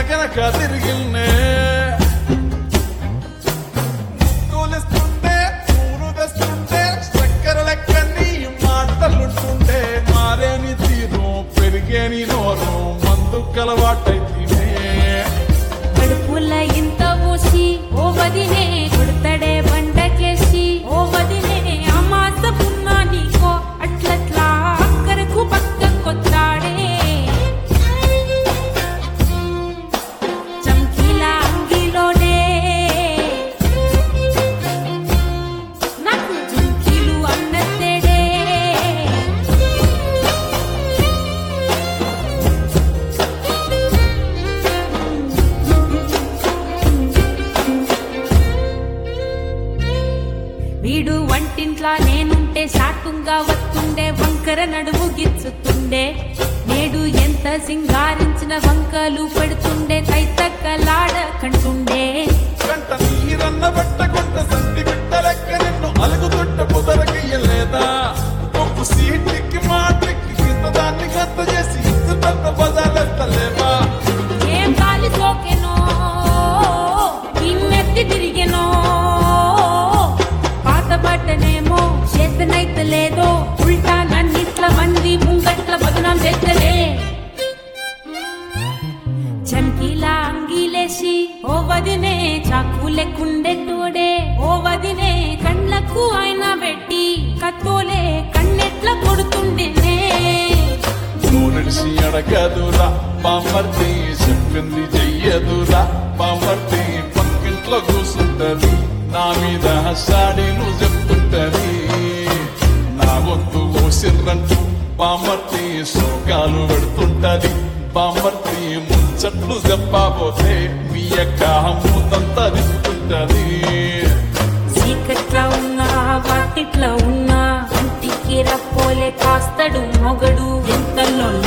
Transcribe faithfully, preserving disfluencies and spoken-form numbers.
వెనక తిరిగిల్నే తూలిస్తుంటే ఊరు తెస్తుంటే చక్కెర లెక్క నీ మాటలుంటుండే మారేని తీరు పెరిగేని నోరు మందు కలవాటైతే కడుపుల ఇంత ఊసి ఓ వదినే కొడతడే బండకేసి ఓ వదినే అమాస పున్నా నీకో అట్లట్లా అక్కరకు పక్కకొచ్చాడే చంకీలా అంగిలోనే నాకు జుంకీలు అన్నత్తేడే వీడు వంటింట్లా నేనుంటే శాటుంగా వస్తుండే వంకర నడుము గిచ్చుతుండే నేడు ఎంత సింగారించిన వంకలు పెడుతుండే తైతక్కలాడ కంటుండే గంట నీరన్న బట్ట కొంట సంతి బిడ్డ లెక్క నిన్ను అలుగుతుంట పొదరకయ్యలేదా ఒప్పు సీటికి మాటికి ఇంత దాన్ని గంత చేసి ఇంత పెద్ద బజార్లెత్తలేవా ఏం గాలి సోకెనో ఇన్నెత్తి తిరిగెనో పాత బట్టనేమో చేతనైతే లేదో ఉల్టా నన్నిట్ల మంది ముంగట్ల బదనాం చేస్తలే చంకీలా అంగీలేసి ఓ వదినే చాకు లెక్కుండే తోడే ఓ వదినే కళ్ళకు ఆయన పెట్టి కత్తోలే కన్నెట్ల కొడుతుండేనే నూనెడిసి అడగదురా బామర్తి చెప్పింది చెయ్యదురా బామర్తి పక్కింట్లో కూసుంటది నా మీద హసాడి నువ్వు చెప్తుంటది నా గొంతు కోసిర్రంటూ బామర్తి శోకాలు పెడుతుంటది బామర్తి ముచ్చట్లు చెప్పబోతే మీ యొక్క మూతంతా తిప్పుతుంటది చీకట్లా ఉన్నా వాటిట్లా ఉన్నా ఇంటికి రప్పోలే కాస్తడు మొగడు ఎంతలో